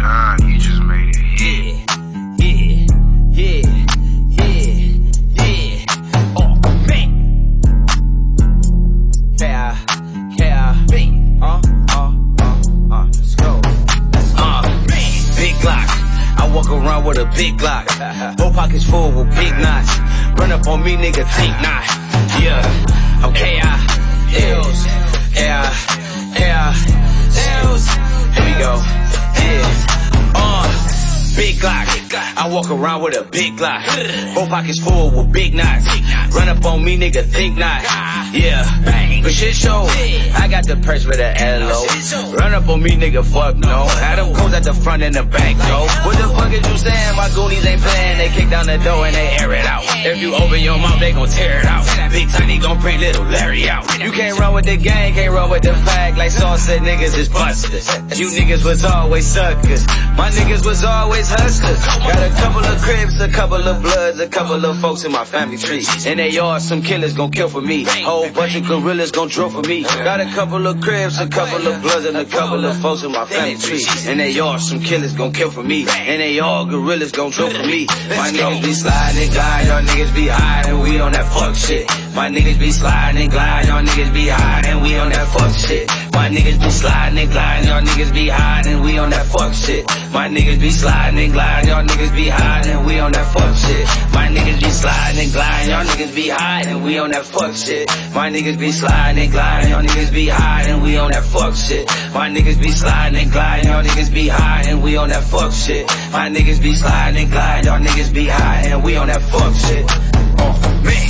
God, you just made it hit. Oh, man. Let's go. Big Glock. I walk around with a big Glock. Both pockets full with big knots. Run up on me, nigga, think not. Yeah, I'm K.I.L's. Here we go. Big Glock. I walk around with a big Glock. Both pockets full with big knots. Run up on me, nigga, think not. Yeah, for shit show, I got the purse with the L.O. Run up on me, nigga, fuck no. Had them codes at the front and the back, though. What the fuck is you saying? My goonies ain't playing. They kick down the door and they air it out. If you open your mouth, they gon' tear it out. Big Tiny gon' bring little Larry out. You can't run with the gang, can't run with the flag. Like Saul said, niggas is busters. You niggas was always suckers. My niggas was always hustlers. Got a couple of cribs, a couple of bloods, a couple of folks in my family tree. In they yard, some killers gon' kill for me. Whole bunch of gorillas gon' drill for me. Got a couple of cribs, a couple of bloods, and a couple of folks in my family tree. In they yard, some killers gon' kill for me. And they all gorillas gon' drill for me. My niggas be sliding and glide, y'all niggas be high, and we on that fuck shit. My niggas be sliding and glide, y'all niggas be high, and we on that fuck shit. My niggas be sliding and gliding, y'all niggas be high, and we on that fuck shit. My niggas be sliding and gliding, y'all niggas be high, and we on that fuck shit. My niggas be sliding and gliding, y'all niggas be high, and we on that fuck shit. My niggas be sliding and gliding, y'all niggas be high, and we on that fuck shit. My niggas be sliding and gliding, y'all niggas be high, and we on that fuck shit. My niggas be sliding and gliding, y'all niggas be high, and we on that fuck shit. Oh man.